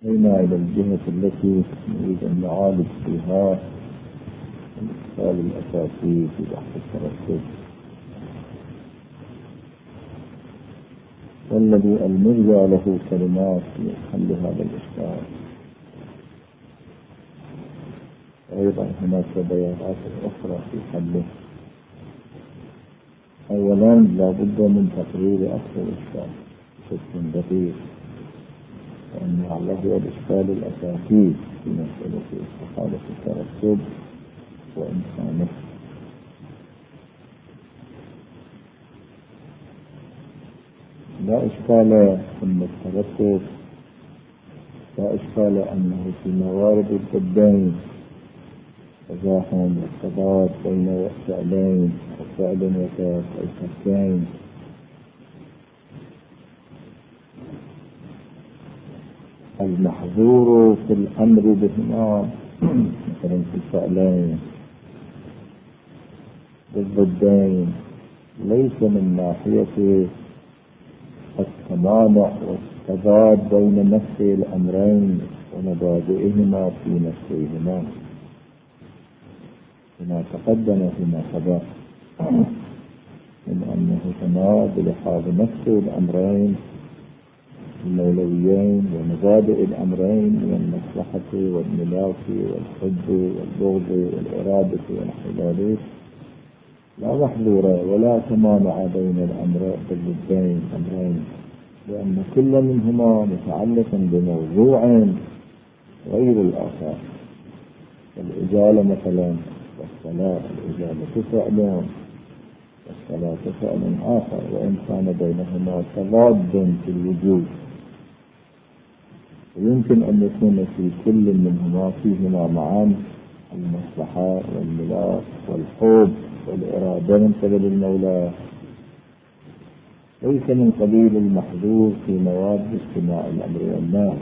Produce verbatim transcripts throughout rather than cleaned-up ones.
هنا إلى الجهة التي نريد أن نعالج فيها الإشكال الأساسي في بحث الترتب، والذي المرجع له كلمات لحل هذا الإشكال. أيضا هناك بيانات أخرى في حله. أولا لا بد من تقرير أصل الإشكال بشكل دقيق، لأن هذا هو الإشكال الأساسي في مسألة استحالة الترتب وإمكانه. لا إشكال أن الترتب، لا إشكال أنه في موارد الضدين تزاحم والتضاد بين فعلين أو فعل وكاف أو كفين. المحظور في الأمر بهما مثلا في الفعلين بالضدين ليس من ناحية التمانع والتضاد بين نفسي الأمرين ومبادئهما في نفسيهما، كما تقدم فيما سبق من أنه هنا بلحاظ نفس الأمرين المولويين ومبادئ الأمرين من المصلحة والملاك والحب والبغض والإرادة والحلال لا محظور ولا تمانع بين الأمرين بالضدين الأمرين، لأن كل منهما متعلق بموضوع غير الآخر. الإجالة مثلا والصلاة، الإجالة فعل والصلاة فعل آخر، وإن كان بينهما تضاد في الوجود، ويمكن أن يكون في كل منهما فيهما معا المصلحة والملاك والحب والإرادة من قبل المولى، ليس من قبيل المحظور في مواد اجتماع الأمر والنهي،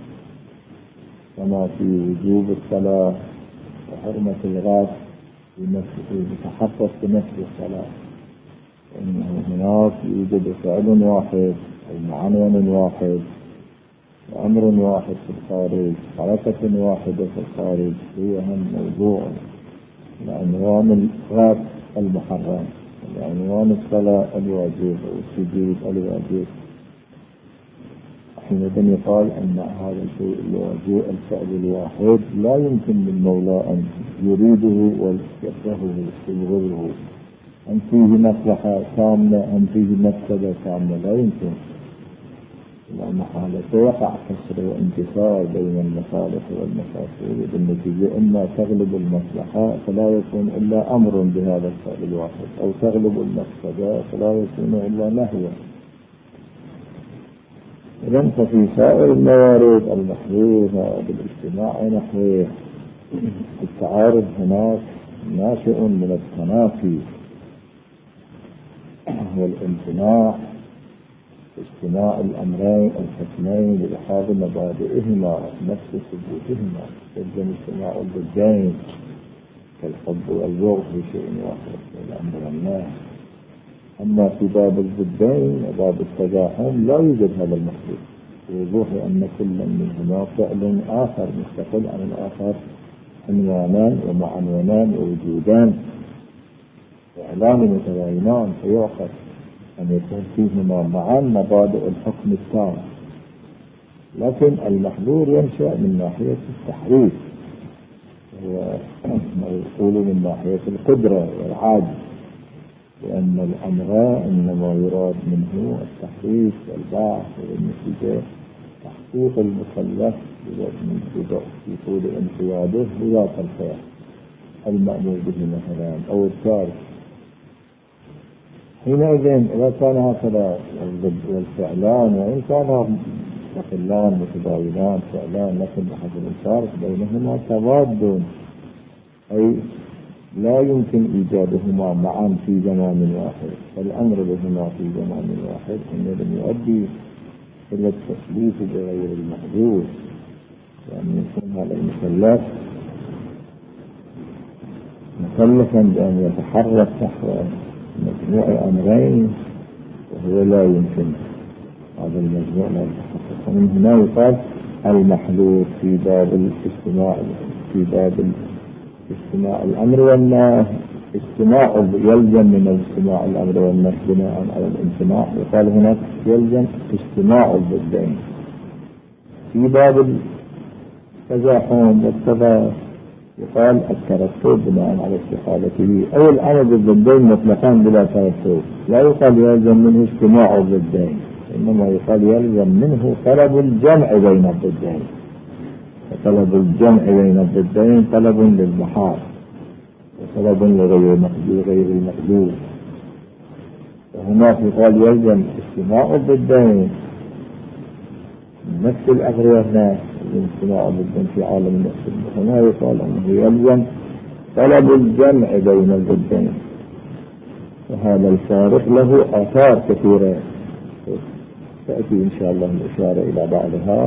كما في وجوب الصلاة وحرمة الغاز يتحقق بنفس الصلاة، إنه هناك يوجد فعل واحد أو معنون واحد وأمر واحد في الخارج، حركة واحدة في الخارج، هي هم موضوع العنوان الغاز المحرم، العنوان الصلاة الواجب والسجود الواجب. حينئذ يقال أن هذا الشيء الواجب الفعل الواحد لا يمكن للمولى أن يريده ويكرهه ويبغضه، أن فيه مصلحة كاملة أن فيه مفسدة كاملة، لا يمكن، لأن حالة سيقع كسر وانتصار بين المصالح والمفاسد، بالنتيجة إما تغلب المصلحة فلا يكون إلا أمر بهذا الفعل الواحد، أو تغلب المفسدة فلا يكون إلا نهي. إذن ففي سائر الموارد المحظورة بالاجتماع نحو التعارض هناك ناشئ من التنافي والامتناع، اجتماع الأمرين الحكمين بلحاظ مبادئهما نفس ثبوتهما، يلزم اجتماع الضدين كالحب والبغض في شيء واحد والأمر والنهي. أما في باب الضدين وباب التزاحم لا يوجد هذا المحظور، بوضوح أن كل منهما فعل آخر مستقل عن الآخر، عنوانان ومعنونان ووجودان فعلان متباينان، فيؤخذ أن يكون فيهما معا مبادئ الحكم التام. لكن المحظور ينشأ من ناحية التحريف، هو ما يقول من ناحية القدرة والعاجز، لأن الأمر إنما يراد منه التحريف والبعث، والنتيجة تحقيق المكلف في طول انقياده لذات الخير المأمور به مثلا أو التارك. حينئذ إذا كان هكذا والفعلان وإن كانا مستقلان متباينان فعلان، لكن بحسب الفارق بينهما تضاد، أي لا يمكن إيجادهما معا في زمان واحد، فالأمر بهما في زمان واحد حينئذ يؤدي إلى التكليف بغير المحظور، لأن يكون هذا المكلف مكلفا بأن يتحرك نحو مجموع أمرين وهو لا يمكن هذا المجموع لا يتحقق. ومن هنا يقال المحذور في باب الاستماع في باب استماع الأمر والنهي. استماع يلزم من الاستماع الأمر والنهي بناء على الامتناع، وقال هناك يلزم استماع الضدين. في باب التزاحم والتضاد يقال الترتب بناء على استحالته، أو الأمر بالضدين مطلقان بلا ترتب، لا يقال يلزم منه استماع الضدين، إنما يقال يلزم منه طلب الجمع بين الضدين. وطلب الجمع بين الضدين طلب للمحال وطلب لغير المقدور. وهناك يقال يلزم استماع الضدين نفس الأمر والنهي، الاستماع الضدين في عالم النفس. هنا يقال أنه يلزم طلب الجمع بين الضدين، وهذا الفارق له آثار كثيرة تأتي إن شاء الله الإشارة إلى بعضها.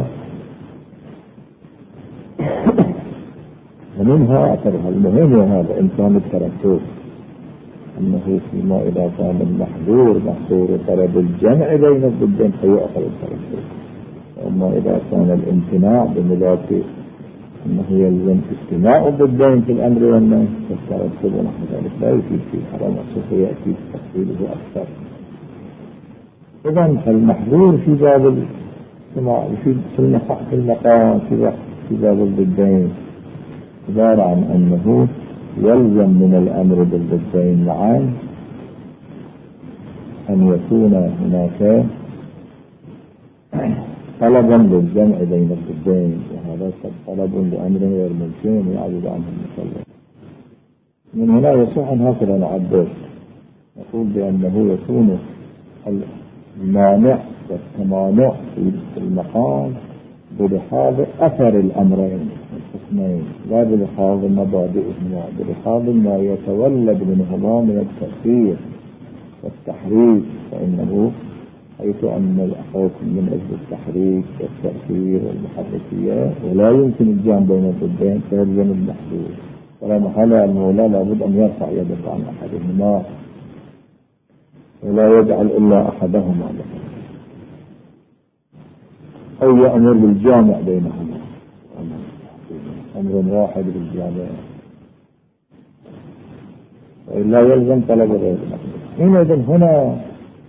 ومنها أثرها المهم وهذا إمكان الترتب، أنه فيما إذا كان المحظور محظور طلب الجمع بين الضدين فيؤخذ الترتب، وأما إذا كان الامتناع بملاك أنه يلزم استماع الضدين في الأمر والنهي فالترتب ونحو ذلك لا يفيد في الحرام، وسوف يأتي تفصيله أكثر. إذن المحظور في باب الاستماع في المقام في باب الضدين عبارة عن أنه يلزم من الأمر بالضدين معا أن يكون هناك طلبا للجمع بين الضدين، وهذا طلب لأمر غير ممكن يعجز عنه المكلف. من هنا يصح أن هكذا نعبر، نقول بأنه يكون المانع والتمانع في المقام بلحاظ أثر الأمرين الحكمين، لا بلحاظ مبادئهما، بلحاظ ما يتولد منهما من التأثير والتحريك. فإنه حيث أن الحكم من أجل التحريك والتأثير والمحركية ولا يمكن الجمع بين الضدين فيلزم المحظور، فلا محالة المولى لابد أن يرفع يده عن أحدهما ولا يجعل إلا أحدهما له، أو يأمر بالجامع بينهما أمر واحد بالجامع، وإلا يلزم طلب غير المحظور. حينئذ هنا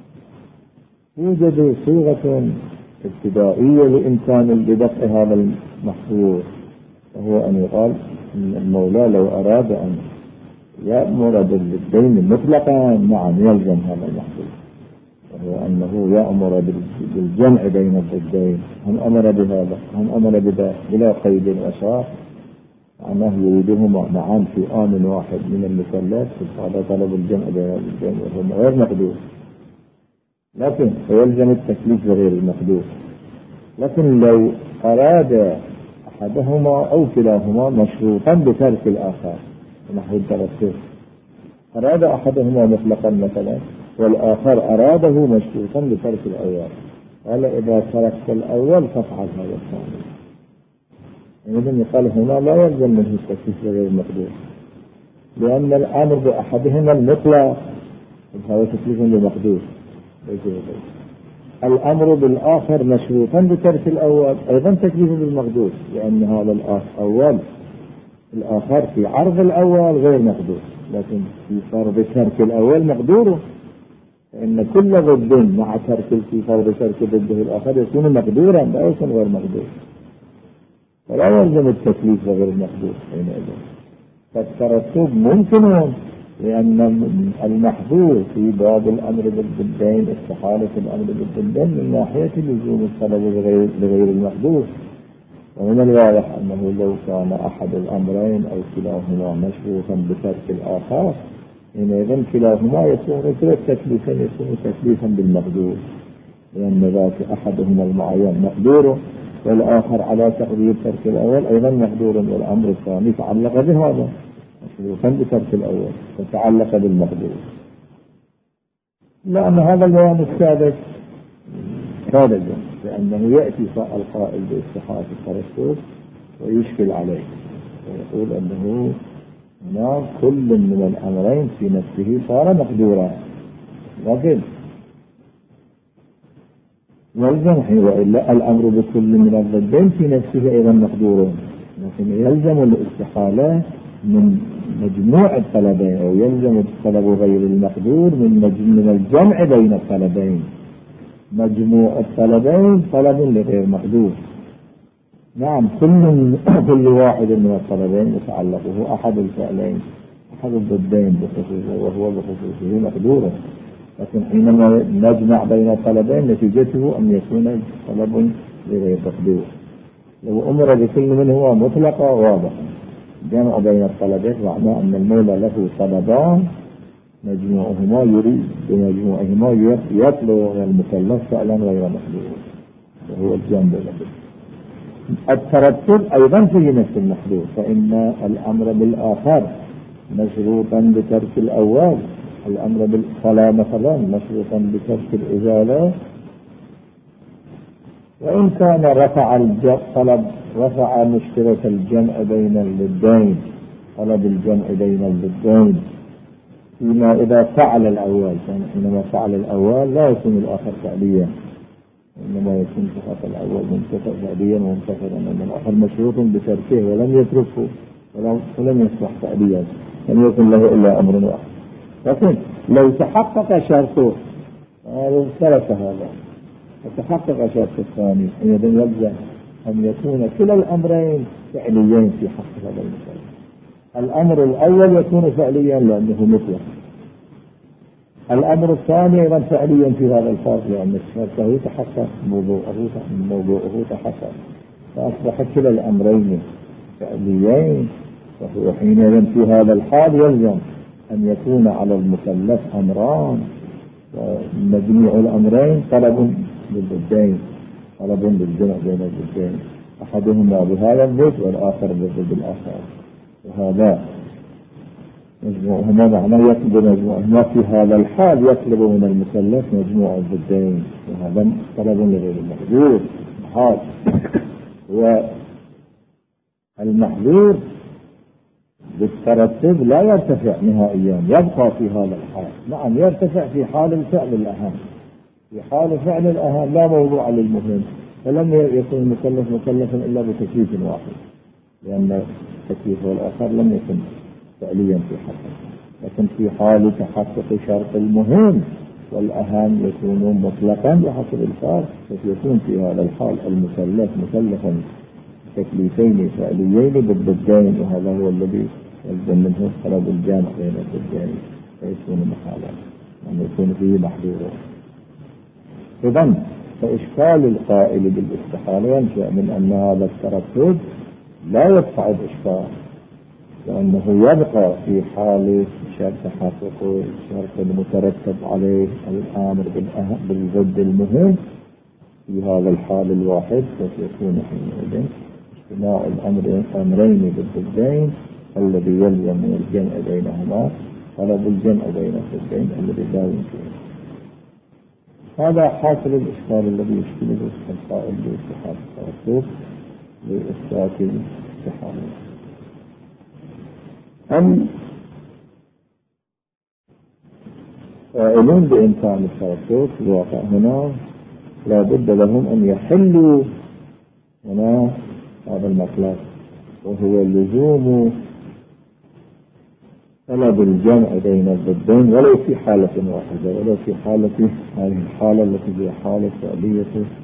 يوجد صيغة ابتدائية لإمكان بدفع هذا المحظور، وهو أن يقال إن المولى لو أراد أن يأمر بالدين مطلقا نعم يلزم هذا المحظور، وهو أنه يأمر بالجمع بين الضدين. هم أمر بهذا هم أمر بذا بلا قيد وشرط، معناه يريدهما معا في آن واحد من المكلف، هذا طلب الجمع بين الضدين وهو غير مقدور، لكن فيلزم التكليف غير المقدور. لكن لو أراد أحدهما أو كلاهما مشروطا بترك الآخر نحو الترتب، أراد أحدهما مطلقا مثلا والآخر أراده مشروطا بترك الأول، قال إذا تركت الأول فافعل هذا الثاني. إذن يقال هنا لا يلزم منه التكليف غير المقدور، لأن الأمر بأحدهما المطلق هذا تكليف بالمقدور، الأمر بالآخر مشروطا بترك الأول أيضا تكليف بالمقدور، لأن هذا الأول الآخر في عرض الأول غير مقدور، لكن في فرض ترك الأول مقدور، فإن كل ضد مع ترك في فرض ترك ضده الآخر يكون مقدورا لا يكون غير مقدور، فلا يلزم التكليف غير المقدور حينئذ. فالترتب ممكن، لأن المحظور في باب الأمر بالضدين استحالة الأمر بالضدين من ناحية لزوم الطلب لغير المحظور، ومن الواضح أنه لو كان أحد الأمرين أو كلاهما مشروطا بترك الآخر حينئذ كلاهما يكون كلا التكليفين يكون تكليفا بالمقدور، لأن ذاك أحدهما المعين مقدور والآخر على تقدير ترك الأول أيضا مقدور، والأمر الثاني تعلق بهذا مشروطا بترك الأول فتعلق بالمقدور. لأن هذا البيان السادس خارجا، لأنه يأتي القائل باستحالة الترتب ويشكل عليه ويقول أنه هنا كل من الأمرين في نفسه صار مقدورا، لكن يلزم حين وإلا الأمر بكل من الضدين في نفسه أيضا مقدور، لكن يلزم الاستحالة من مجموع الطلبين، أو يلزم الطلب غير المقدور من من الجمع بين الطلبين. مجموع الطلبين طلب لغير مقدور. نعم، كل كل واحد من الطلبين يتعلقه أحد الفعلين أحد الضدين بخصوصه، وهو بخصوصه مقدور، لكن حينما نجمع بين الطلبين نتيجته أن يكون طلب لغير مقدور. لو أمر بكل منهما مطلقة واضح، جمع بين الطلبين معناه أن المولى له طلبان مجموعهما يريد بمجموعهما يطلب من المكلف فعلا غير مقدور، وهو الجنب الذي الترتب أيضا في نفس المحدود، فإن الأمر بالآخر مشروطا بترك الأول، الأمر بالصلاة مثلا مشروطا بترك الإزالة، وإن كان رفع الطلب رفع مشكلة الجمع بين الضدين، طلب الجمع بين الضدين فيما إذا فعل الأول، يعني حينما فعل الأول لا يكون الآخر فعليا، إنما يكون فقط الأول منتفع فعليا ومنتفعا، أن الآخر مشروط بتركه ولم يتركه ولم يصبح فعليا، لم يكن له إلا أمر واحد. لكن لو تحقق شرطه ثلاثة هذا وتحقق شرط الثاني، إذا يلزم أن يكون كلا الأمرين فعليين في حق هذا المثال. الأمر الأول يكون فعليا لأنه مطلق، الأمر الثاني أيضا فعليا في هذا الفرق لأن شرطه تحقق، موضوعه موضوعه تحقق، فأصبح كلا الأمرين فعليين، وهو حينئذ في هذا الحال يلزم أن يكون على المكلف أمران، ومجموع الأمرين طلب بالضدين، طلب بالجمع بين الضدين، أحدهما بهذا الضد والآخر بالضد الآخر، وهذا مجموعهما معناه يطلب مجموعهما في هذا الحال يطلب من المكلف مجموع الضدين، وهذا طلب لغير المحظور حال. والمحظور بالترتب لا يرتفع نهائيا، يبقى في هذا الحال. نعم يرتفع في حال الفعل الأهم، في حال فعل الأهم لا موضوع للمهم، فلم يكن المكلف مكلفا إلا بتكليف واحد، لأن التكليف والآخر لم يكن فعليا في حقه. لكن في حال تحقق شرط المهم والأهم يكون مطلقا بحسب الفرق، فيكون في هذا الحال المكلف مكلفا تكليفين فعليين بالضدين، وهذا هو الذي يلزم منه طلب الجامع بين الضدين، فيكون محالا أن يكون فيه محظورا. إذن فإشكال القائل بالاستحالة ينشأ من أن هذا الترتب لا يدفع الإشكال، لأنه يبقى في حال شرط تحقق شرط المترتب عليه الآمر بالضد المهم في هذا الحال الواحد، فسيكون حينئذ اجتماع الأمر أمرين بالضدين الذي يلزم من الجمع بينهما طلب الجمع بين الضدين الذي لا يمكن. هذا حاصل الإشكال الذي يشكله القائل باستحالة الترتب لإثبات الاستحالة. أم قائلون بإمكان الترتب في الواقع هنا لا بد لهم أن يحلوا هنا هذا المطلب، وهو لزوم طلب الجمع بين الضدين ولو في حالة واحدة، ولو في حالة هذه الحالة التي هي حالة فعلية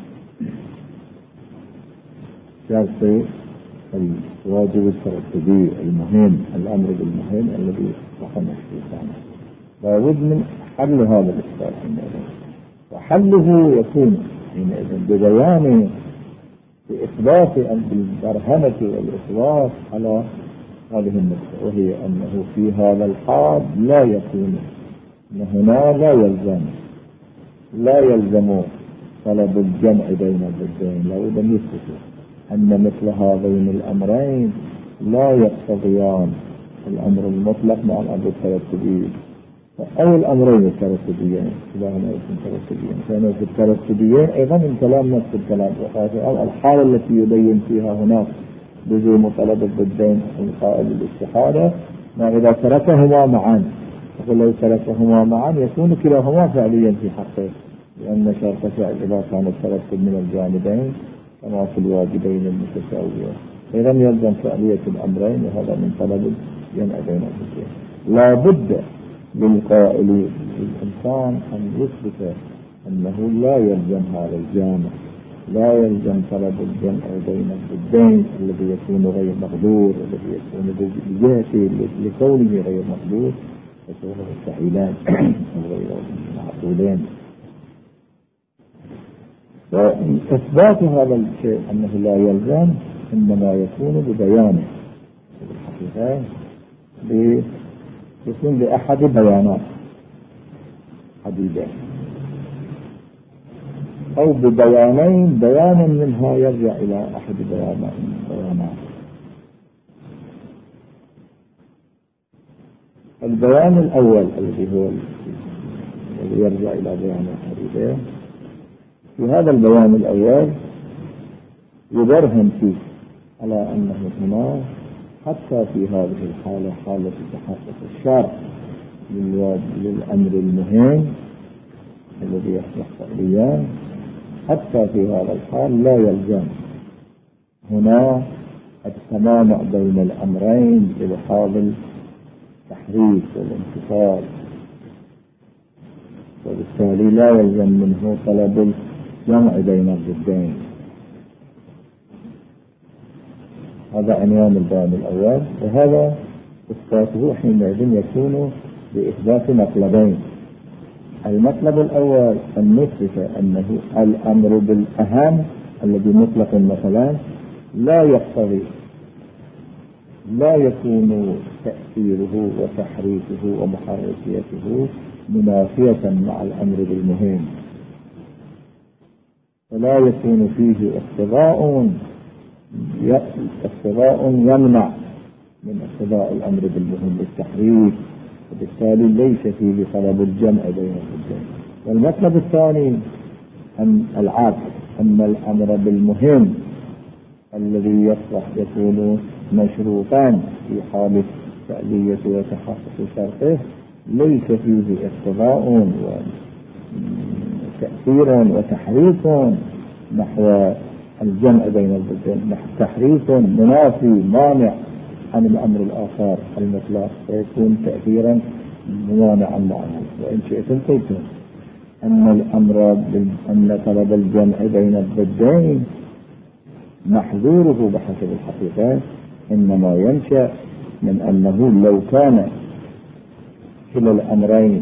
شرط الواجب الترتبي المهم، الأمر بالمهم الذي صح نحكي. لا بد من حل هذا الإشكال حينئذ، وحله يكون حينئذ ببيان بإثبات بالبرهنة والإثبات على هذه النقطة، وهي أنه في هذا الحال لا يكون، أن هنا لا يلزم لا يلزم طلب الجمع بين الضدين، لا بد أن يثبت أن مثل هذين الأمرين لا يقتضيان الأمر المطلق مع الأمر الترتبي، أو الأمرين الترتبيين كلاهما يكون ترتبيين، فإنه في الترتبيين أيضا الكلام نفس الكلام، أو الحالة التي يبين فيها هناك لزوم طلب الضدين القائل بالاستحالة، ما إذا تركهما معا، فلو تركهما معا يكون كلاهما فعليا في حقه، لأن شرط فعل إذا كان الترتب من الجانبين كما في الواجبين المتساويين، إذا يلزم فعلية الأمرين، وهذا من طلب الجمع بين الضدين. لا بد للقائل الإنسان أن يثبت أنه لا يلزم هذا الجامع، لا يلزم طلب الجمع بين الضدين الذي يكون غير مقدور، الذي يكون بجهته لكونه غير مقدور يكون مستحيلان أو غير معقولين. فإثبات هذا الشيء أنه لا يلزم إنما يكون ببيانه، الحقيقة يكون بأحد بيانات حديدة أو ببيانين، بيان منها يرجع إلى أحد بيانات. البيان الأول الذي هو الذي يرجع إلى بيانات حديدة، في هذا البيان الأول يبرهن فيه على أنه هنا حتى في هذه الحالة، حالة تحقق الشرع للأمر المهم الذي يصلح فعليا، حتى في هذا الحال لا يلزم هنا التمانع بين الأمرين بلحاظ التحريف والانتصال، وبالتالي لا يلزم منه طلب الجمع بين الضدين. هذا عنوان البيان الأول، وهذا إثباته حينئذ يكون بإثبات مطلبين. المطلب الأول أن نثبت أنه الأمر بالأهم الذي مطلق مثلا لا يقتضي، لا يكون تأثيره وتحريفه ومحركيته منافية مع الأمر بالمهم، ولا يكون فيه اقتضاء اقتضاء يمنع من اقتضاء الأمر بالمهم بالتحريف، وبالتالي ليس فيه طلب الجمع بين الضدين. والمطلب الثاني أن العكس، أن الأمر بالمهم الذي يصلح يكون مشروطا في حالة فعلية وتحقق شرطه ليس فيه اقتضاء وتأثير وتحريف نحو الجمع بين الضدين، تحريف منافي مانع عن الأمر الآخر المطلق، فيكون تأثيرا مانعا معه. وإن شئتم قلتم أن الأمر أن طلب الجمع بين الضدين محظوره بحسب الحقيقة إنما ينشأ من أنه لو كان كلا الأمرين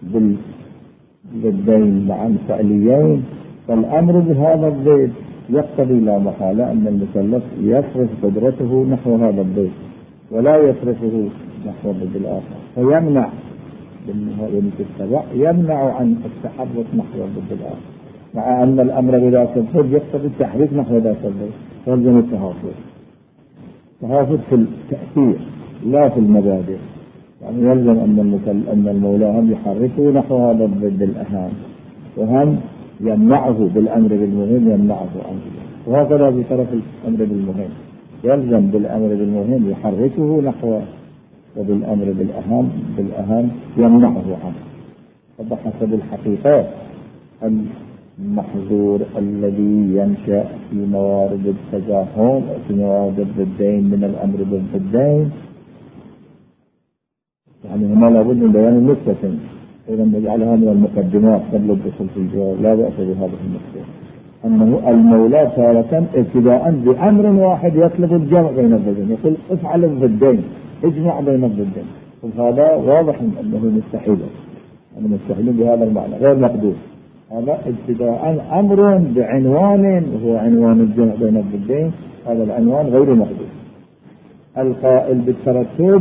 بالضدين معا فعليين فالأمر بهذا الضد يقتضي لا محالة أن المكلف يصرف قدرته نحو هذا الضد ولا يصرفه نحو الضد الآخر، فيمنع بالمتتبع يمنع عن التحرك نحو الضد الآخر، مع أن الأمر بذات الضد يقتضي التحريك نحو ذات الضد، فيلزم التهافت. التهافت في التأثير لا في المبادئ، يعني يلزم أن أن المولى هم يحركه نحو هذا الضد الأهم، وهم يمنعه بالأمر بالمهم يمنعه عنه، وهكذا بطرف الأمر بالمهم يلزم بالأمر بالمهم يحركه نحو، وبالأمر بالأهم بالأهم يمنعه عنه. فبحسب الحقيقة المحظور الذي ينشأ في موارد التزاحم في موارد الضدين من الأمر بالضدين، يعني هنا لابد من بيان النقطة، إذا نجعلها من المقدمات قبل الدخول في الجواب، لا بأس بهذه النقطة، أنه المولى تارة ابتداء بأمر واحد يطلب الجمع بين الضدين، يقول افعل الضدين اجمع بين الضدين، وهذا واضح أنه مستحيل، أنه مستحيل بهذا المعنى غير مقدور. هذا ابتداء أمر بعنوان وهو عنوان الجمع بين الضدين، هذا العنوان غير مقدور. القائل بالترتب،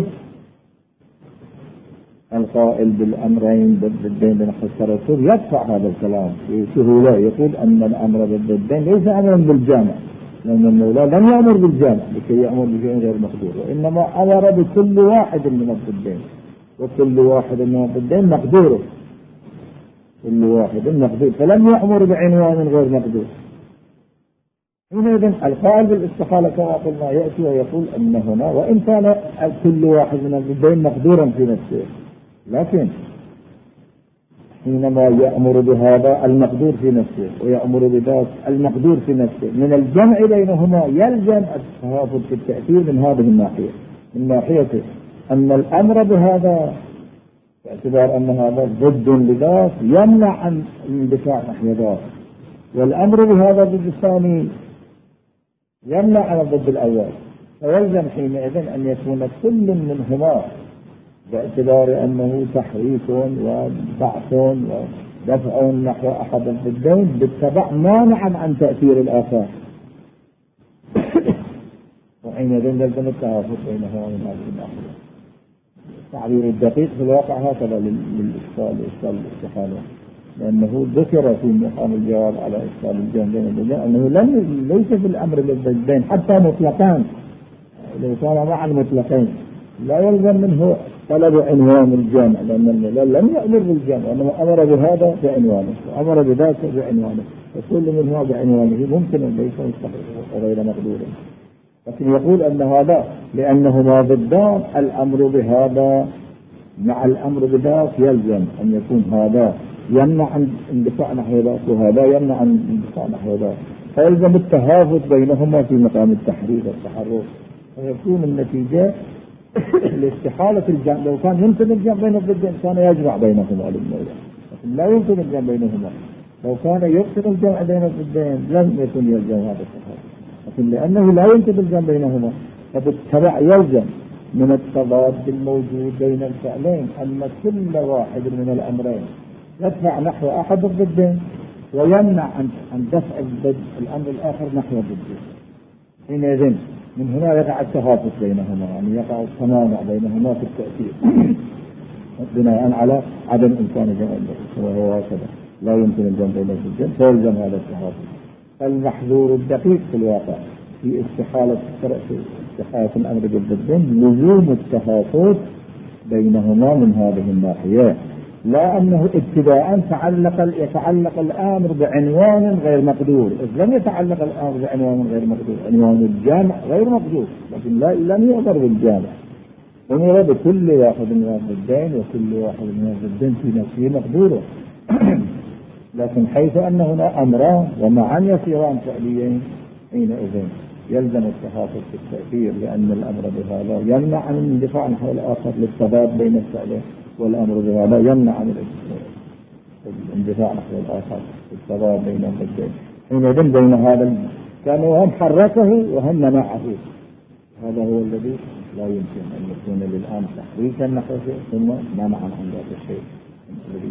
القائل بالأمرين بالضدين بنحو الترتب يدفع هذا الكلام بسهولة، يقول أن الأمر بالضدين ليس أمرا بالجامع، لأن المولى لم يأمر بالجامع لكي يأمر بشيء غير مقدور، وإنما أمر بكل واحد من الضدين، وكل واحد من الضدين مقدور، كل واحد مقدور، فلم يأمر بعنوان غير مقدور. حينئذ القائل بالاستحالة كما قلنا يأتي ويقول أن هنا وإن كان كل واحد من الضدين مقدورا في نفسه، لكن حينما يأمر بهذا المقدور في نفسه ويأمر بذاك المقدور في نفسه من الجمع بينهما يلزم التهافت في التأثير من هذه الناحية، من ناحية أن الأمر بهذا باعتبار أن هذا ضد لذاك يمنع عن الاندفاع نحو ذاك، والأمر بهذا ضد الثاني يمنع عن الضد الأول، فيلزم حينئذ أن يكون كل منهما باعتبار أنه تحريك وبعث ودفع نحو أحد الضدين بالتبع مانعا عن تأثير الآخر، وحينئذ يلزم التوافق بينهما من هذه الناحية. التعبير الدقيق في الواقع هكذا للإشكال إشكال الاستحالة، لأنه ذكر في مقام الجواب على إشكال الجمع بين الضدين أنه لم ليس في الأمر بالضدين حتى مطلقان، لو كان مع المطلقين لا يلزم منه طلب عنوان الجامع، لأن المولى لم يأمر بالجامع وإنما أمر بهذا بعنوانه وأمر بذاك بعنوانه، وكل منها بعنوانه ممكن أن ليس مستحيل وغير مقدور. لكن يقول أن هذا لأنهما ضدان الأمر بهذا مع الأمر بذاك يلزم أن يكون هذا يمنع عن اندفاع نحو ذاك وهذا يمنع عن اندفاع نحو ذاك، فيلزم التهافت بينهما في مقام التحريك والتحرك، ويكون النتيجة لاستحالة الجمع. لو كان يمكن الجمع بين الضدين كان يجمع بينهما للمولى، لكن لا يمكن الجمع بينهما. لو كان يمكن الجمع بين الضدين لم يكن يلزم هذا التهافت، لكن لأنه لا يمكن الجمع بينهما فبالتبع يلزم من التضاد الموجود بين الفعلين أن كل واحد من الأمرين يدفع نحو أحد الضدين ويمنع عن دفع الضد الأمر الآخر نحو الضدين. حينئذ من هنا يقع التهافت بينهما، يعني يقع التمانع بينهما في التأثير بناء على عدم إمكان جمع الضد، وهو هكذا لا يمكن الجمع بين الضدين فيلزم هذا التهافت. المحظور الدقيق في الواقع في استحالة استحالة الأمر بالضدين لزوم التهافت بينهما من هذه الناحية، لا أنه ابتداء تعلق يتعلق الأمر بعنوان غير مقدور، إذ لم يتعلق الأمر بعنوان غير مقدور، عنوان الجامع غير مقدور، لكن لا لم يؤمر بالجامع، أمر بكل واحد من الضدين وكل واحد من الضدين في نفسه مقدوره. لكن حيث أن هنا أمران ومعا يصيران فعليين حينئذ يلزم التهافت في التأثير، لأن الأمر بهذا يمنع عن الاندفاع نحو الآخر للتضاد بين الفعلين، والأمر بهذا يمنع عن الاندفاع نحو الآخر للتضاد بين الضدين. حينئذ بين هذا كان وهم حركه وهم منعه، هذا هو الذي لا يمكن أن يكون للآن تحريكا نحو شيء ثم منعا عن ذات الشيء الذي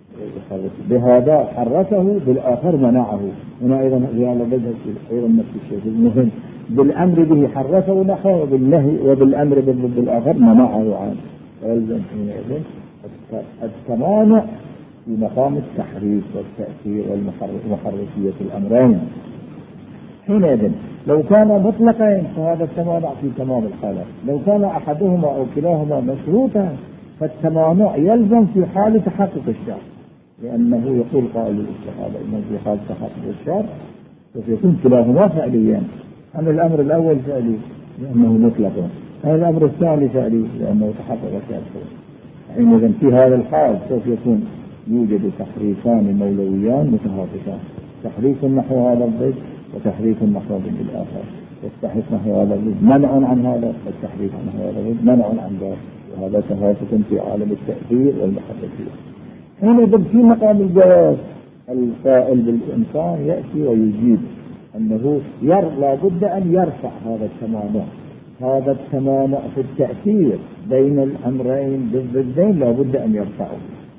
بهذا حركه بالآخر منعه. هنا أيضا هذا بدأ أيضا نفس الشيء المهم، بالأمر به حركه نحوه وبالنهي وبالأمر بالضد الآخر منعه عنه، فيلزم حينئذ التمانع في مقام التحريك والتأثير والمحركية الأمرين. حينئذ لو كان مطلقين فهذا التمانع في تمام الحالات، لو كان أحدهما أو كلاهما مشروطا فالتمانع يلزم في حال تحقق الشرط، لأنه يقول قائل الاستحالة إنه في حال تحقق الشرط فيكون كلاهما فعليان. أما الأمر الأول فعلي لأنه مطلق، هذا الأمر الثاني فعلي لأنه تحقق الشرط. حينئذ في هذا الحال سوف يكون يوجد تحريفان مولويان متهافتان، تحريف نحو هذا الضد وتحريف نحو الضد الآخر، والتحريف نحو هذا الضد منع عن هذا والتحريف نحو هذا الضد منع عن ذلك، وهذا تهافت في عالم التأثير والمحركية. حينئذ في مقام الجواز القائل بالإنسان يأتي ويجيب أنه ير لا بد أن يرفع هذا التمانع، هذا التمانع في التأثير بين الأمرين بالضدين لا بد أن يرفعه.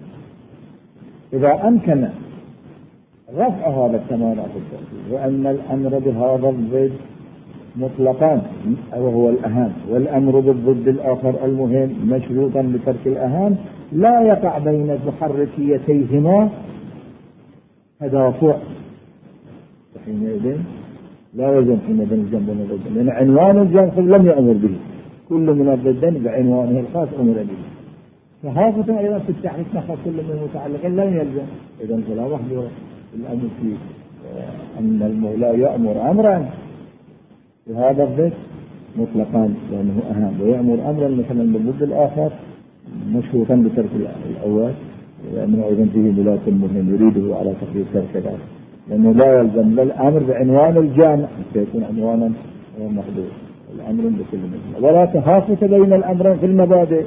إذا أمكن رفع هذا التمانع في التأثير وأن الأمر بهذا الضد مطلقا وهو الأهم والأمر بالضد الآخر المهم مشروطا بترك الأهم، لا يقع بين محركيتيهما تدافع، حينئذ لا يلزم حينئذ الجنب من الضدين، لأن عنوان الجنب لم يأمر به، كل من الضدين بعنوانه الخاص أمر به. فهذا أيضا في التحريك نحو كل من المتعلقين لم يلزم. إذن فلا محظور الأمر في أن المولى يأمر أمرا بهذا الضد مطلقا لأنه أهم، ويأمر أمرا مثلا بالضد الآخر مشروطا بترك الأول، لأنه أيضا فيه ملاك مهم يريده على تقدير كذا، لأنه لا يلزم الأمر بعنوان الجامع سيكون عنوانا مقدور الأمر بكل مثل. ولا تهافت بين الأمرين في المبادئ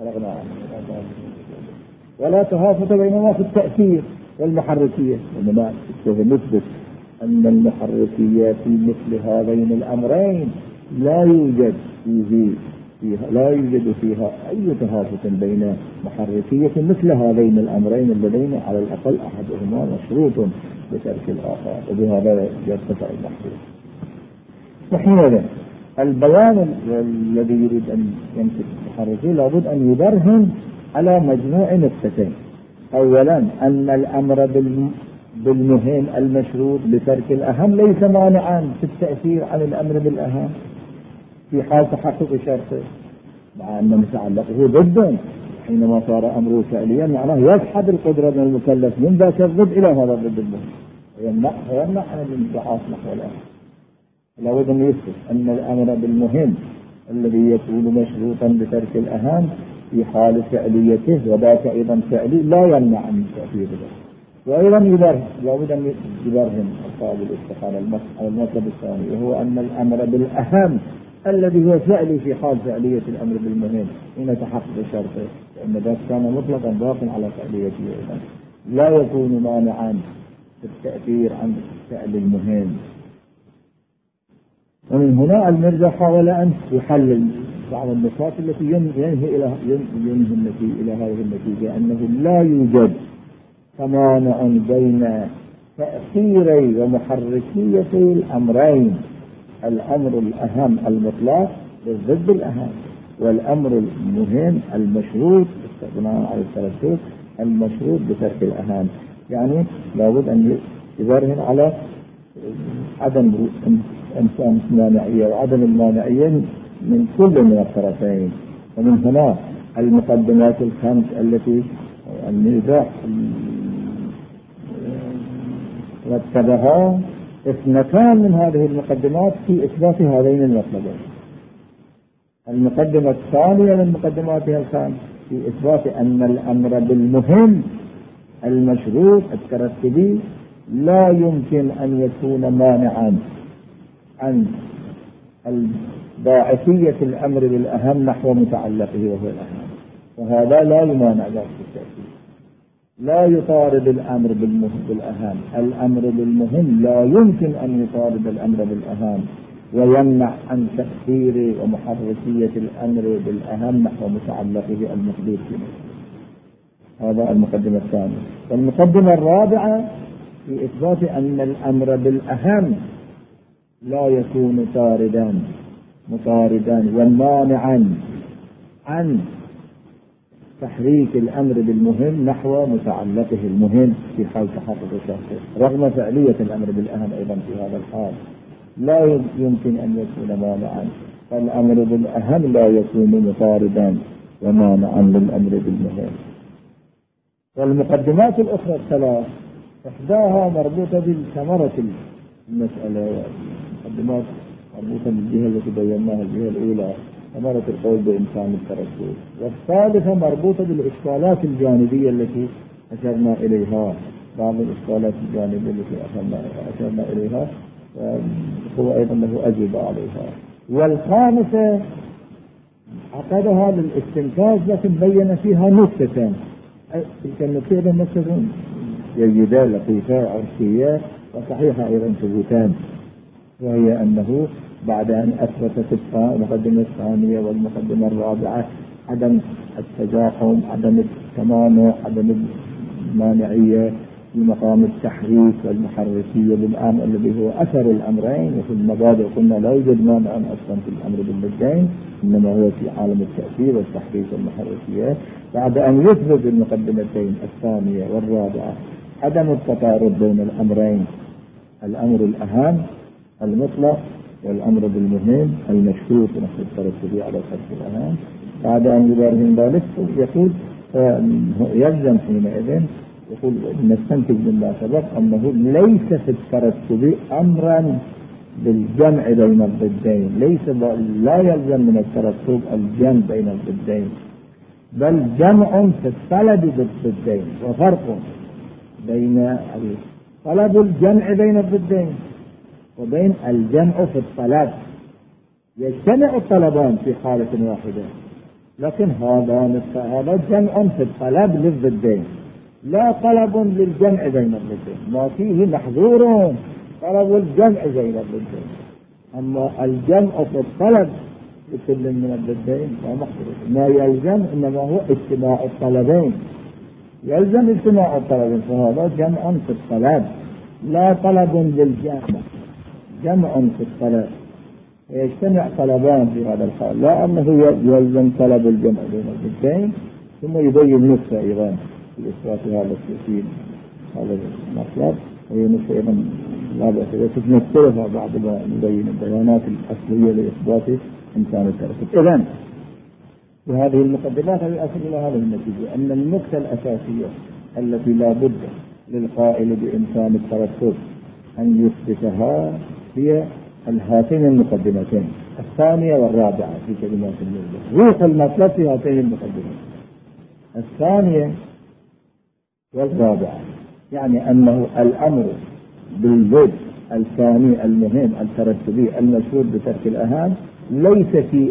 ولا تهافت بينهما في التأثير والمحركية، وإنما نثبت أن المحركية في مثل هذين الأمرين لا يوجد فيه فيها لا يوجد فيها أي تهافت بين محركية مثل هذين الأمرين اللذين على الأقل أحدهما مشروط بترك الآخر، وبهذا يرتفع المحظور. وحينئذ البيان الذي يريد أن يمسك المحركية لابد أن يبرهن على مجموع نقطتين. أولا أن الأمر بالمهم المشروط بترك الأهم ليس مانعا في التأثير عن الأمر بالأهم في حال تحقق شرطه، مع أن متعلقه ضد. حينما صار أمره فعليا معناه يسحب القدرة من المكلف من ذاك الضد إلى هذا الضد المهم، ويمنع ويمنع عن الانتعاش نحو الآخر. لابد أن يثبت أن الأمر بالمهم الذي يكون مشروطا بترك الأهم في حال فعليته وذاك أيضا فعلي لا يمنع عن تأثير ذلك. وأيضا يبرهن لابد أن يبرهن أصحاب الاستقالة على المطلب الثاني، وهو أن الأمر بالأهم الذي هو فعلي في حال فعلية الأمر بالمهم حين تحقق شرطه، لأن ذاك كان مطلقا باق على فعليته أيضا لا يكون مانعا في التأثير عن فعل المهم. ومن هنا المرجع حاول أن يحلل بعض النقاط التي ينهي إلى ينهي النتيجة إلى هذه النتيجة، أنه لا يوجد تمانع بين تأثيري ومحركية الأمرين، الأمر الأهم المطلق بالضد الأهم، والأمر المهم المشروط بناء على الترتيب المشروط بترك الأهم. يعني لابد أن يبرهن على عدم المانعية وعدم المانعية من كل من الطرفين. ومن هنا المقدمات الخمس التي النزاع رتبها اثنتان من هذه المقدمات في إثبات هذين المطلبين. المقدمة الثانية من مقدماتها الخمس في إثبات أن الأمر بالمهم المشروط الترتبي لا يمكن أن يكون مانعا عن باعثية الأمر بالأهم نحو متعلقه وهو الأهم، وهذا لا يمانع ذلك التأثير، لا يطارد الأمر بالأهم. الأمر بالمهم لا يمكن أن يطارد الأمر بالأهم ويمنع عن تأثير ومحركية الأمر بالأهم نحو متعلقه المقدور في نفسه. هذا المقدمة الثانية. والمقدمة الرابعة في إثبات أن الأمر بالأهم لا يكون طاردا مطاردا ومانعا عن تحريك الأمر بالمهم نحو متعلقه المهم في حال تحقق شرطه، رغم فعلية الأمر بالأهم أيضا في هذا الحال لا يمكن أن يكون مانعا. فالأمر بالأهم لا يكون مطاردا ومانعا للأمر بالمهم. والمقدمات الأخرى الثلاث إحداها مربوطة بثمرة المسألة، مقدمات مربوطة بالجهة التي بيناها، الجهة الأولى ثمرة القول بإمكان الترتب، والثالثة مربوطة بالإشكالات الجانبية التي أشرنا إليها، بعض الإشكالات الجانبية التي أشرنا إليها هو أيضا له أجوبة عليها. والخامسة عقدها للاستنتاج لكن بين فيها نكتة، تلك النكتة نكتة جيدة لطيفة عرفية وصحيحة أيضا ثبوتان، وهي أنه بعد أن أثبتت المقدمة الثانية والمقدمة الرابعة عدم التزاحم، عدم التمانع، عدم المانعية في مقام التحريك والمحركية للأمر الذي هو أثر الأمرين، وفي المبادئ قلنا لا يوجد مانع أصلا في الأمر بالضدين، إنما هو في عالم التأثير والتحريك والمحركية. بعد أن يثبت المقدمتين الثانية والرابعة عدم التطارد بين الأمرين، الأمر الأهم المطلق والأمر بالمهم المشروط نحو الترتب على ترك الأهم، بعد أن يبرهن ذلك يقول يلزم حينئذ يقول نستنتج مما سبق أنه ليس في الترتب أمرا بالجمع بين الضدين، ليس لا يلزم من الترتب الجمع بين الضدين، بل جمع في الطلب بالضدين. وفرق بين طلب الجمع بين الضدين وبين الجمع في الطلب. يجتمع الطلبان في حالة واحدة، لكن هذا هذا جمع في الطلب للضدين، لا طلب للجمع بين الضدين. ما فيه محظور طلب الجمع بين الضدين، أما الجمع في الطلب لكل من الضدين لا محظور. ما يلزم إنما هو اجتماع الطلبين، يلزم اجتماع الطلبين، فهذا جمع في الطلب لا طلب للجمع، جمع في الطلب يجتمع طلبان في هذا الحال، لا أنه يلزم طلب الجمع بين الضدين. ثم يبين نفسه أيضا في إثبات هذا التأكيد هذا المطلب، وهي نفسه أيضا لا بأس تتمثلها بعد ما نبين البيانات الأصلية لإثبات إمكان التركيب. إذن وهذه المقدمات هي أصل إلى هذه النتيجة، أن النقطة الأساسية التي لا بد للقائل بإمكان التركيب أن يثبتها هي هاتين المقدمتين الثانية والرابعة في كلمات الموضوع. روح المطلب في هاتين المقدمتين الثانية والرابعة، يعني أنه الأمر بالضد الثاني المهم الترتبي المشهور بترك الأهم ليس في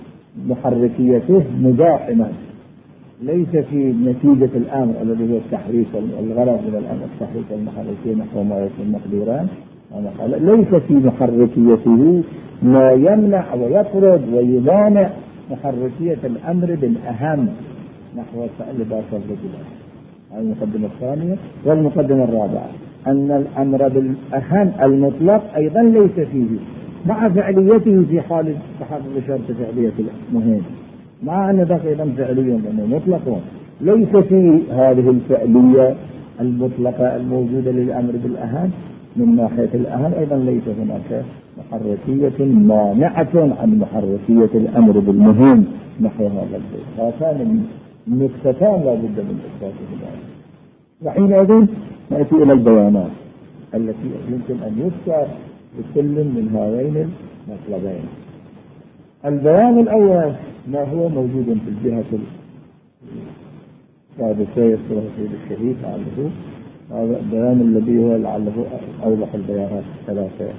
محركيته مداحما، ليس في نتيجة الأمر الذي هو التحريك والغرض من الأمر التحريك والمحركية نحو ما يكون مقدوران، ليس في محركيته ما يمنع ويطرد ويمانع محركية الأمر بالأهم نحو لباس الرجل. هذه المقدمة الثانية. والمقدمة الرابعة أن الأمر بالأهم المطلق أيضا ليس فيه مع فعليته في حال تحقق شرط فعلية المهم، مع أن ذلك أيضا فعلي لأنه مطلق، ليس في هذه الفعلية المطلقة الموجودة للأمر بالأهم من ناحية الأهم أيضا ليس هناك محركية مانعة عن محركية الأمر بالمهم نحو هذا البيت. هاتان النقطتان لا بد من إثباتهما. وحينئذ نأتي إلى البيانات التي يمكن أن يذكر بكل من هذين المطلبين. البيان الأول ما هو موجود في الجهة السادسة يذكره سيد الشهيد لعله هذا البيان الذي هو لعله أوضح البيانات الثلاثة.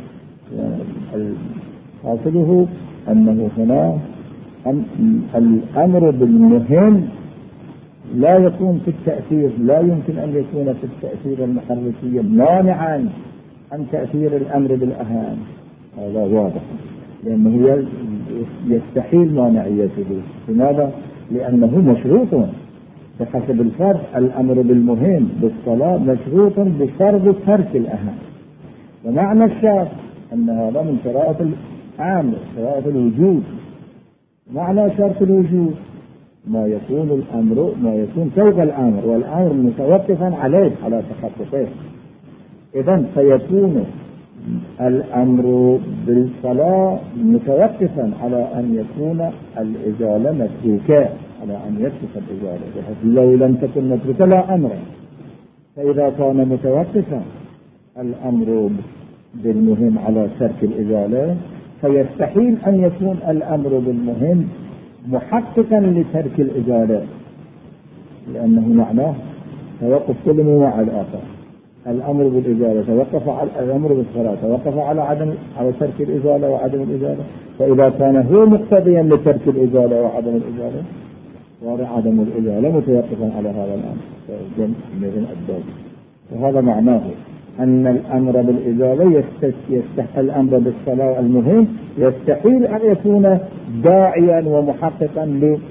حاصله أنه هنا الأمر بالمهم لا يكون في التأثير، لا يمكن أن يكون في التأثير المحركي مانعا عن تأثير الأمر بالأهم، هذا واضح لأنه يستحيل مانعيته. لماذا؟ لأنه مشروط بحسب الفرض الأمر بالمهم بالصلاة مشروط بفرض ترك الأهم، ومعنى الشرط أن هذا من شرائط الأمر شرائط الوجود. معنى شرط الوجود ما يكون الأمر ما يكون فوق الأمر والأمر متوقفا عليه على تحققه. إذن فيكون الأمر بالصلاة متوقفا على أن يكون الإزالة متروكة، على أن يترك الإزالة، بحيث لو لم تكن متروكة لا أمر. فإذا كان متوقفا الأمر بالمهم على ترك الإزالة فيستحيل أن يكون الأمر بالمهم محققا لترك الإزالة، لأنه معناه توقف كل مع الآخر. الأمر بالإزالة توقف على الأمر بالصلاة توقف على عدم على ترك الإزالة وعدم الإزالة، فإذا كان هو مقتضيا لترك الإزالة وعدم الإزالة وعدم الإزالة متوقفا على هذا الأمر جمع الدول. وهذا معناه أن الأمر بالإزالة يستحيل الأمر بالصلاة المهم يستحيل أن يكون داعيا ومحققا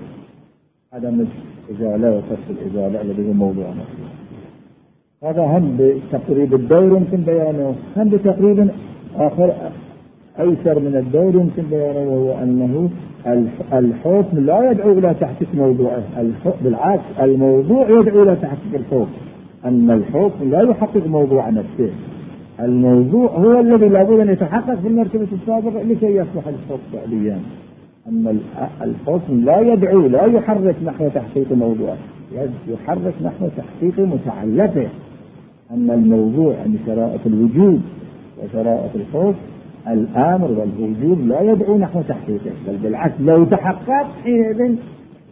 لعدم الإزالة وترك الإزالة الذي هو موضوع مصير. هذا هم بتقريب الدور يمكن بيانه، هم بتقريب آخر أيسر من الدور يمكن بيانه، وهو أنه الحكم لا يدعو إلى تحقيق موضوعه، بالعكس الموضوع يدعو إلى تحقيق الحكم. أن الحكم لا يحقق موضوع نفسه، الموضوع هو الذي لابد أن يتحقق في المرتبة السابقة لكي يصبح الحكم فعليا. أما الحكم لا يدعو لا يحرك نحو تحقيق موضوعه، يحرك نحو تحقيق متعلقه. أما الموضوع عن شرائط الوجود وشرائط الحكم الأمر والوجود لا يدعو نحو تحقيقه، بل بالعكس لو تحقق حينئذ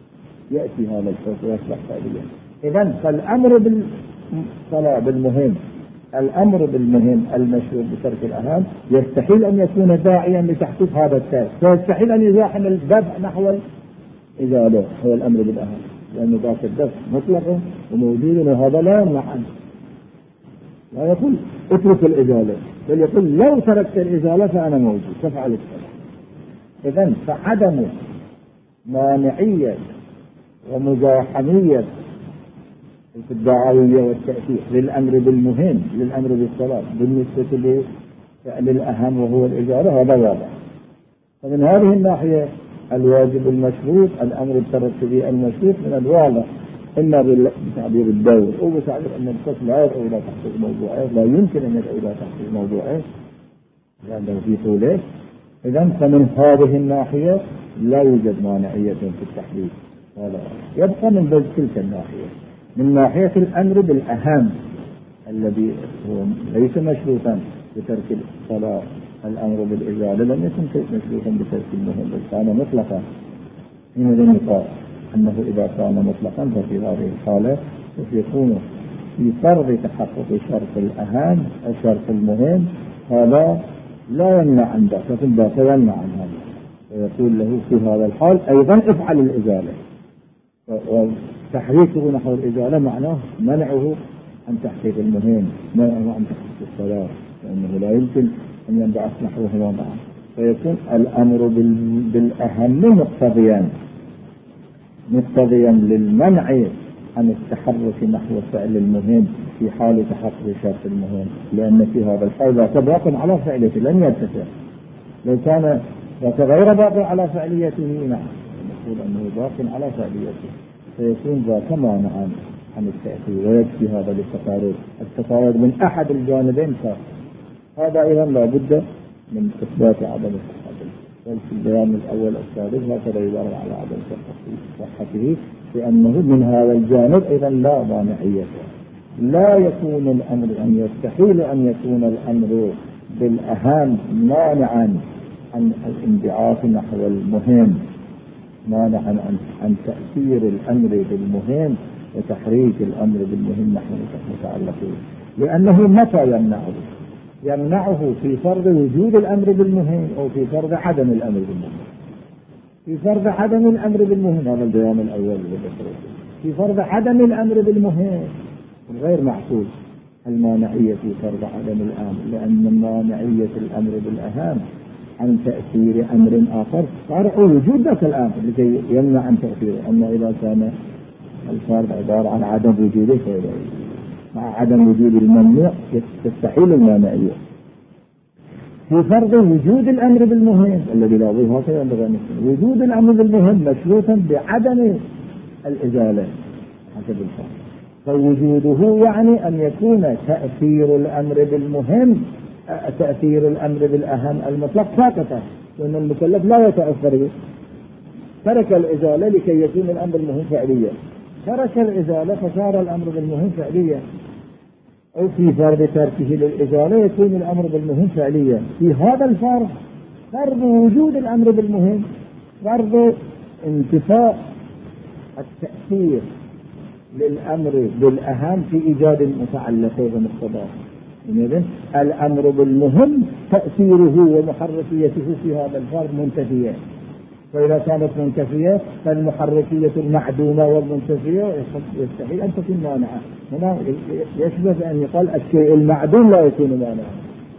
يأتي هذا الحكم ويصبح فعليا. إذن فالأمر بالصلاة بالمهم، الأمر بالمهم المشروع بترك الأهم يستحيل أن يكون داعيا لتحقيق هذا التارك، فيستحيل أن يزاحم الدفع نحو الإزالة هو الأمر بالأهم، لأن ذاك الدفع مطلق وموجود وهذا لا يمنع عنه. لا يقول اترك الإزالة، بل يقول لو تركت الإزالة فأنا موجود تفعل الصلاة. إذن فعدم مانعية ومزاحمية في الدعوية والتأثير للأمر بالمهم للأمر بالصلاة بالنسبة لفعل الأهم وهو الإزالة هذا واضح. فمن هذه الناحية الواجب المشروط الأمر الترتبي المشروط من الواضح، إما بتعبير الدور أو بتعبير أن القسم لا يدعو إلى تحقيق موضوعين، لا يمكن أن يدعو إلى تحقيق موضوعين لأنه في طوله. إذن فمن هذه الناحية لا يوجد مانعية في التحديد. هذا يبقى من ضمن تلك الناحية، من ناحية الأمر بالأهم الذي هو ليس مشروطا بترك الصلاة، الأمر بالإزالة لم يكن مشروطا بترك المهم بل كان مطلقا. من النقاط أنه إذا كان مطلقا ففي هذه الحالة يكون في فرض تحقق شرط الأهم أو شرط المهم، هذا لا يمنع عن ذلك، لكن ذاك يمنع عن هذا، ويقول له في هذا الحال أيضا افعل الإزالة. وتحريكه نحو الإزالة معناه منعه عن تحقيق المهم، منعه عن تحقيق الصلاة، لأنه لا يمكن أن ينبعث نحوهما معا، فيكون الأمر بالأهم مقتضيا مقتضيا للمنع عن التحرك نحو فعل المهم في حال تحقق شرط المهم، لأن في هذا الحال ذاك باق على فعلته لن يرتفع. لو كان ذاك غير باق على فعليته نعم نقول أنه باق على فعليته، فيكون ذاك مانعا عن التأثير، ويكفي هذا للتقارب التقارب من أحد الجانبين صار. هذا أيضا لا بد من إثبات عدم التحقق، بل في البيان الأول السابق هكذا يدار على عدم صحته، لأنه من هذا الجانب أيضا لا مانعية. لا يكون الأمر أن يستحيل أن يكون الأمر بالأهم مانعا عن الانبعاث نحو المهم، مانعا عن, عن تأثير الأمر بالمهم وتحريك الأمر بالمهم نحو المتعلقين، لأنه متى يمنعه؟ يمنعه في فرض وجود الأمر بالمهم أو في فرض عدم الأمر بالمهم. في فرض عدم الأمر بالمهم هذا البيان الأول، في فرض عدم الأمر بالمهم غير معقول المانعية في فرض عدم الأمر، لأن مانعية الأمر بالأهم عن تأثير أمر آخر فرع وجود ذاك الأمر لكي يمنع عن تأثيره. أما إذا كان الفرض عبارة عن عدم وجوده مع عدم وجود الممنوع تستحيل المانعية. في فرض وجود الأمر بالمهم الذي لا ظهر فيه وجود الأمر بالمهم مشروطا بعدم الإزالة حسب الفرض، فوجوده يعني أن يكون تأثير الأمر بالمهم تأثير الأمر بالأهم المطلق ساقطا، لأن المكلف لا يتأثر. ترك الإزالة لكي يكون الأمر المهم فعليا، ترك الإزالة فصار الأمر بالمهم فعليا، أو في فرض تركه للإزالة يكون الأمر بالمهم فعليا. في هذا الفرض فرض وجود الأمر بالمهم فرض انتفاء التأثير للأمر بالأهم في إيجاد المتعلقة ومقتضاه. إذن الأمر بالمهم تأثيره ومحركيته في هذا الفرض منتفية، فإذا كانت منتفية فالمحركية المعدومة والمنتفية يستحيل أن تكون مانعة. هنا يشبه أن يقال الشيء المعدوم لا يكون مانعا.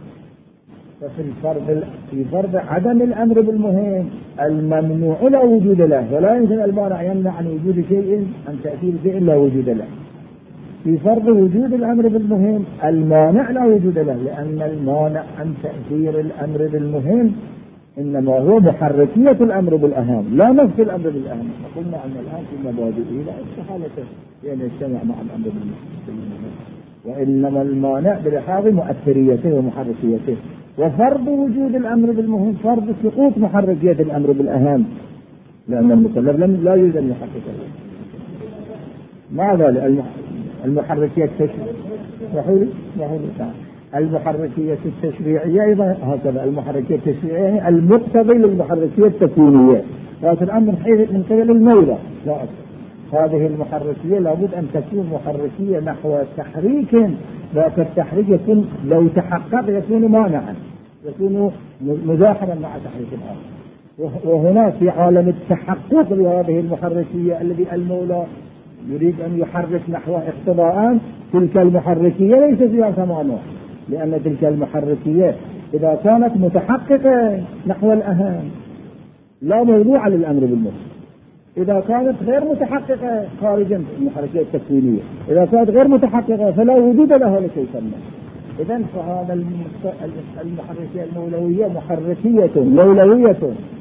ففي الفرض في فرض عدم الأمر بالمهم الممنوع لا وجود له، ولا يمكن المانع يمنع عن وجود شيء عن تأثير شيء لا وجود له. في فرض وجود الأمر بالمهم المانع لا وجود له، لأن المانع عن تأثير الأمر بالمهم إنما هو محركية الأمر بالأهم لا نفس الأمر بالأهم. قلنا أن الآن في مبادئه لا استحالة يعني يجتمع مع الأمر بالمهم، وإنما المانع بلحاظ مؤثريته ومحركيته. وفرض وجود الأمر بالمهم فرض سقوط محركية الأمر بالأهم، لأن المكلف لم لا يريد أن يحققه. ماذا المحركية التشريعية المحركية التشريعية أيضا هكذا. المحركية التشريعية المقتضي للمحركية التكوينية، هذا الأمر من قبل المولى لا أكثر. هذه المحركية لابد أن تكون محركية نحو تحريك، ذاك التحريك يكون لو تحقق يكون مانعا، يكون مزاحما مع تحريك آخر. وهنا في عالم التحقق لهذه المحركية الذي المولى يريد أن يحرك نحو اقتضاء، تلك المحركية ليس فيها تمانع، لأن تلك المحركية إذا كانت متحققة نحو الأهم لا موضوع للأمر بالمثل، إذا كانت غير متحققة خارجا المحركية التكوينية، إذا كانت غير متحققة فلا وجود لها لكي تسمى. إذن فهذا المحركية المولوية محركية مولوية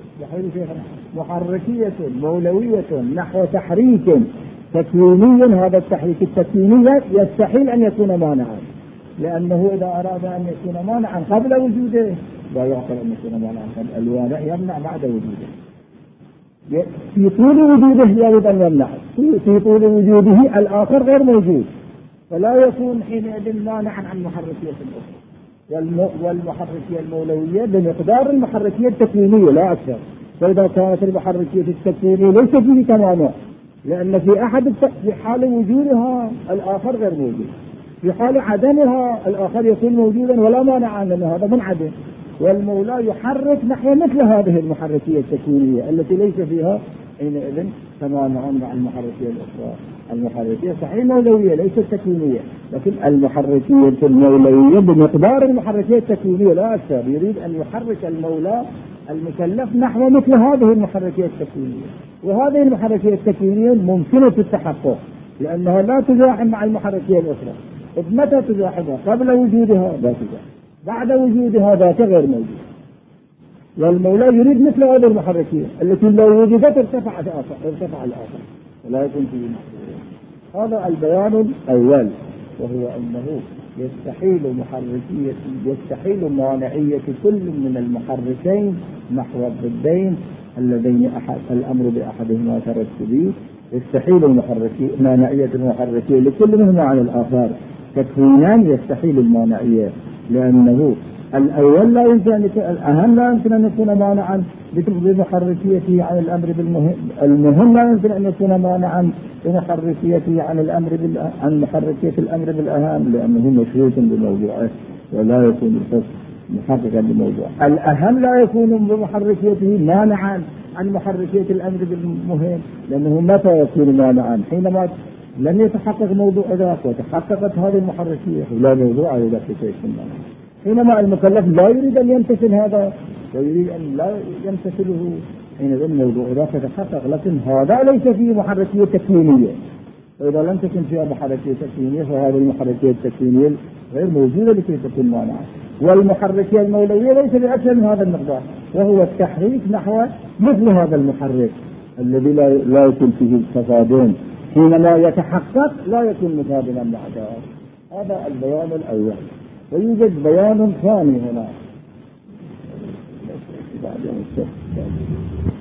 محركية مولوية نحو تحريك تكويني. هذا التحريك التكويني يستحيل أن يكون مانعا، لأنه إذا أراد أن يكون مانعا قبل وجوده لا يعقل أن يكون مانعا قبل الوانع، يمنع بعد وجوده. في طول وجوده يجب أن يمنع، في طول وجوده الآخر غير موجود، فلا يكون حينئذ مانعا عن محركية أخرى. والمحركية المولوية بمقدار المحركية التكوينية لا أكثر. فإذا كانت المحركية التكوينية ليس فيه تمانع، لأن في أحد في حال وجودها الآخر غير موجود، في حال عدمها الآخر يكون موجودا ولا مانع عنه، هذا منعدم. والمولى يحرك نحو مثل هذه المحركية التكوينية التي ليس فيها حينئذ تمانع مع المحركية الأخرى. المحركية صحيح مولوية ليست تكوينية، لكن المحركية المولوية بمقدار المحركية التكوينية لا أكثر. يريد أن يحرك المولى المكلف نحو مثل هذه المحركية التكوينية، وهذه المحركية التكوينية ممكنة التحقق لأنها لا تزاحم مع المحركية الأخرى. إذ متى تزاحمها؟ قبل وجودها لا تزاحم، بعد وجودها ذاك غير موجود. والمولى يريد مثل هذه المحركية التي لو وجدت ارتفع ارتفع الآخر ولا يكون فيه محركية. هذا البيان الأول، وهو أنه يستحيل محركية يستحيل مانعية كل من المحركين نحو الضدين اللذين أحد الأمر بأحدهما ترتبي. يستحيل المحركية مانعية المحركية لكل منهما عن الآخر تكوينان، يستحيل المانعية، لأنه الأول لا يمكن أن يكون الأهم لا يمكن أن يكون مانعا بمحركيته عن الأمر بالمهم، المهم لا يمكن أن يكون مانعا بمحركيته عن الأمر بال عن محركية الأمر بالأهم، لأنه مشروط بموضوعه ولا يكون محققا بموضوعه. الأهم لا يكون بمحركيته مانعا عن محركية الأمر بالمهم، لأنه متى يكون مانعا؟ حينما لم يتحقق موضوع ذاك وتحققت هذه المحركية ولا موضوع ذاك يكون مانعا. حينما المكلف لا يريد أن يمتثل هذا ويريد أن لا يمتثله، حينئذ الموضوع ذاك يتحقق، لكن هذا ليس فيه محركية تكوينية. وإذا لم تكن فيها محركية تكوينية فهذه المحركية التكوينية غير موجودة لكي تكون مانعة. والمحركية المولوية ليس بأكثر من هذا المقدار، وهو التحريك نحو مثل هذا المحرك الذي لا, لا يكون فيه تصادم، حينما يتحقق لا يكون مصادما مع ذلك. هذا البيان الأول. ويوجد بيان ثاني هنا.